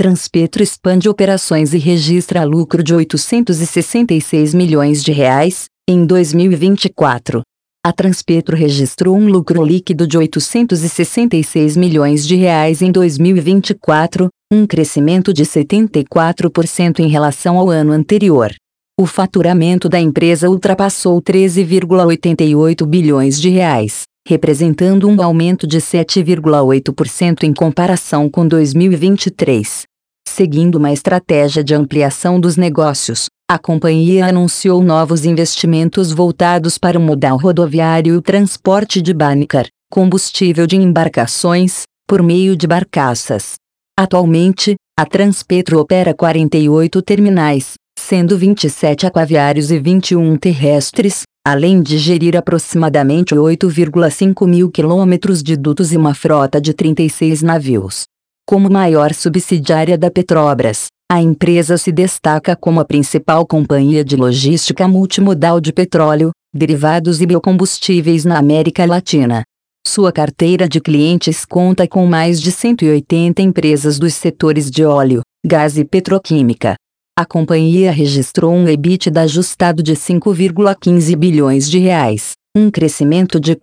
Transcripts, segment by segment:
Transpetro expande operações e registra lucro de R$ 866 milhões em 2024. A Transpetro registrou um lucro líquido de R$ 866 milhões em 2024, um crescimento de 74% em relação ao ano anterior. O faturamento da empresa ultrapassou 13,88 bilhões de reais, representando um aumento de 7,8% em comparação com 2023. Seguindo uma estratégia de ampliação dos negócios, a companhia anunciou novos investimentos voltados para o modal rodoviário e o transporte de bunker, combustível de embarcações, por meio de barcaças. Atualmente, a Transpetro opera 48 terminais, sendo 27 aquaviários e 21 terrestres, além de gerir aproximadamente 8,5 mil quilômetros de dutos e uma frota de 36 navios. Como maior subsidiária da Petrobras, a empresa se destaca como a principal companhia de logística multimodal de petróleo, derivados e biocombustíveis na América Latina. Sua carteira de clientes conta com mais de 180 empresas dos setores de óleo, gás e petroquímica. A companhia registrou um EBITDA ajustado de 5,15 bilhões de reais, um crescimento de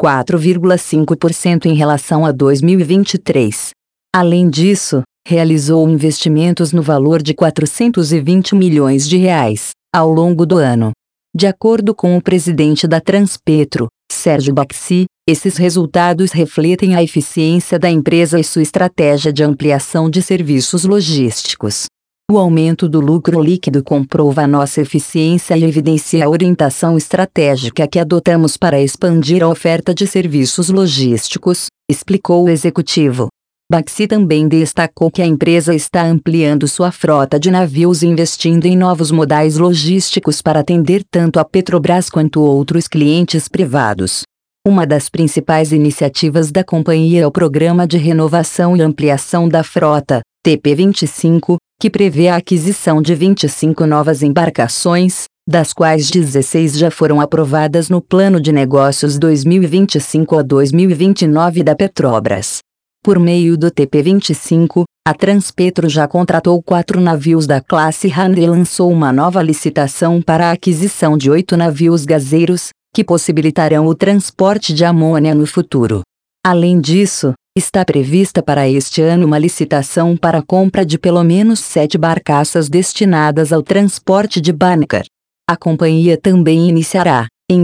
4,5% em relação a 2023. Além disso, realizou investimentos no valor de 420 milhões de reais, ao longo do ano. De acordo com o presidente da Transpetro, Sérgio Baxi, esses resultados refletem a eficiência da empresa e sua estratégia de ampliação de serviços logísticos. O aumento do lucro líquido comprova a nossa eficiência e evidencia a orientação estratégica que adotamos para expandir a oferta de serviços logísticos, explicou o executivo. Baxi também destacou que a empresa está ampliando sua frota de navios e investindo em novos modais logísticos para atender tanto a Petrobras quanto outros clientes privados. Uma das principais iniciativas da companhia é o Programa de Renovação e Ampliação da Frota, TP25, que prevê a aquisição de 25 novas embarcações, das quais 16 já foram aprovadas no Plano de Negócios 2025 a 2029 da Petrobras. Por meio do TP25, a Transpetro já contratou 4 navios da classe Handy e lançou uma nova licitação para a aquisição de 8 navios gaseiros, que possibilitarão o transporte de amônia no futuro. Além disso, está prevista para este ano uma licitação para a compra de pelo menos 7 barcaças destinadas ao transporte de bunker. A companhia também iniciará, em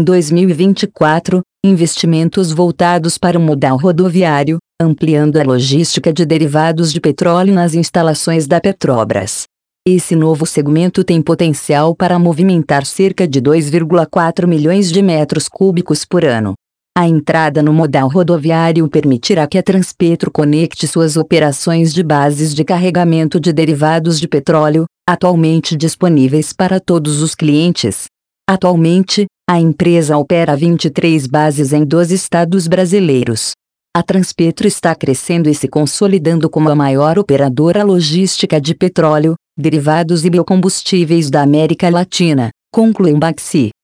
2024, investimentos voltados para o modal rodoviário, ampliando a logística de derivados de petróleo nas instalações da Petrobras. Esse novo segmento tem potencial para movimentar cerca de 2,4 milhões de metros cúbicos por ano. A entrada no modal rodoviário permitirá que a Transpetro conecte suas operações de bases de carregamento de derivados de petróleo, atualmente disponíveis para todos os clientes. Atualmente, a empresa opera 23 bases em 12 estados brasileiros. A Transpetro está crescendo e se consolidando como a maior operadora logística de petróleo, derivados e biocombustíveis da América Latina, concluiu Baxi.